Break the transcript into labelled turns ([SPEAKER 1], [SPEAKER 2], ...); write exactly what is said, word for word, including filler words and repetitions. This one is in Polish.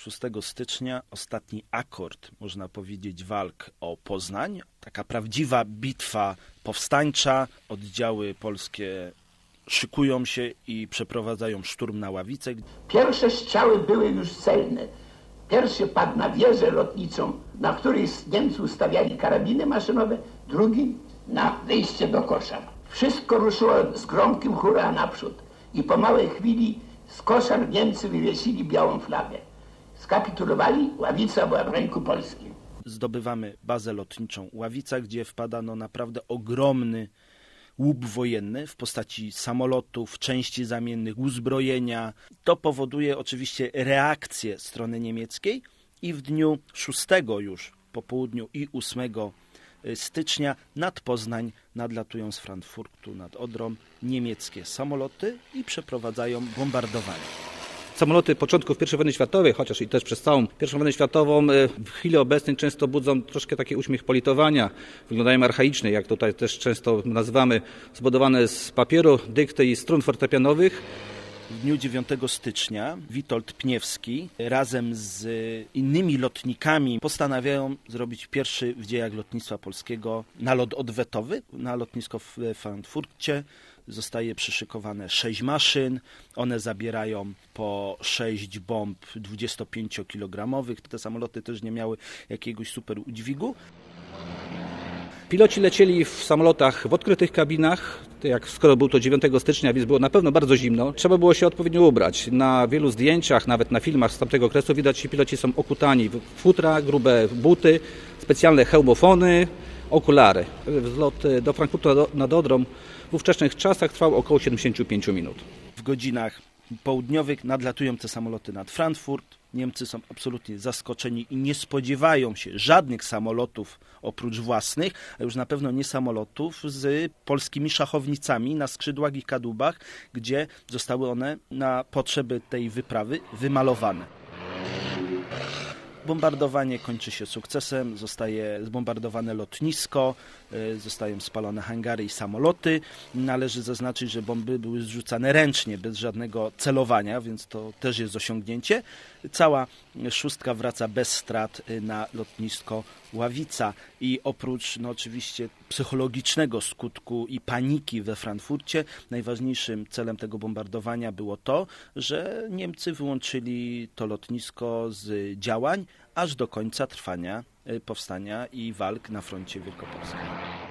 [SPEAKER 1] szóstego stycznia ostatni akord, można powiedzieć, walk o Poznań. Taka prawdziwa bitwa powstańcza. Oddziały polskie szykują się i przeprowadzają szturm na Ławice.
[SPEAKER 2] Pierwsze strzały były już celne. Pierwszy padł na wieżę lotniczą, na której Niemcy ustawiali karabiny maszynowe, drugi na wyjście do koszar. Wszystko ruszyło z gromkim hurra naprzód i po małej chwili z koszar Niemcy wywiesili białą flagę. Skapitulowali, Ławica była w ręku polskim.
[SPEAKER 1] Zdobywamy bazę lotniczą Ławica, gdzie wpadano naprawdę ogromny łup wojenny w postaci samolotów, części zamiennych, uzbrojenia. To powoduje oczywiście reakcję strony niemieckiej i w dniu szóstego już po południu i ósmego stycznia nad Poznań nadlatują z Frankfurtu nad Odrą niemieckie samoloty i przeprowadzają bombardowanie.
[SPEAKER 3] Samoloty początków pierwszej wojny światowej, chociaż i też przez całą pierwszą wojnę światową, w chwili obecnej często budzą troszkę taki uśmiech politowania. Wyglądają archaicznie, jak tutaj też często nazywamy, zbudowane z papieru, dykty i strun fortepianowych.
[SPEAKER 1] W dniu dziewiątego stycznia Witold Pniewski razem z innymi lotnikami postanawiają zrobić pierwszy w dziejach lotnictwa polskiego nalot odwetowy na lotnisko w Frankfurcie. Zostaje przyszykowane sześć maszyn, one zabierają po sześć bomb dwudziestopięciokilogramowych. Te samoloty też nie miały jakiegoś super udźwigu.
[SPEAKER 3] Piloci lecieli w samolotach w odkrytych kabinach, jak skoro był to dziewiątego stycznia, więc było na pewno bardzo zimno. Trzeba było się odpowiednio ubrać. Na wielu zdjęciach, nawet na filmach z tamtego okresu widać, że piloci są okutani w futra, grube buty, specjalne hełmofony, okulary. Wzlot do Frankfurtu nad Odrą w ówczesnych czasach trwał około siedemdziesiąt pięć minut.
[SPEAKER 1] W godzinach południowych nadlatują te samoloty nad Frankfurt. Niemcy są absolutnie zaskoczeni i nie spodziewają się żadnych samolotów oprócz własnych, a już na pewno nie samolotów z polskimi szachownicami na skrzydłach i kadłubach, gdzie zostały one na potrzeby tej wyprawy wymalowane. Bombardowanie kończy się sukcesem, zostaje zbombardowane lotnisko, zostają spalone hangary i samoloty. Należy zaznaczyć, że bomby były zrzucane ręcznie, bez żadnego celowania, więc to też jest osiągnięcie. Cała szóstka wraca bez strat na lotnisko Ławica i oprócz no, oczywiście psychologicznego skutku i paniki we Frankfurcie, najważniejszym celem tego bombardowania było to, że Niemcy wyłączyli to lotnisko z działań aż do końca trwania powstania i walk na froncie wielkopolskim.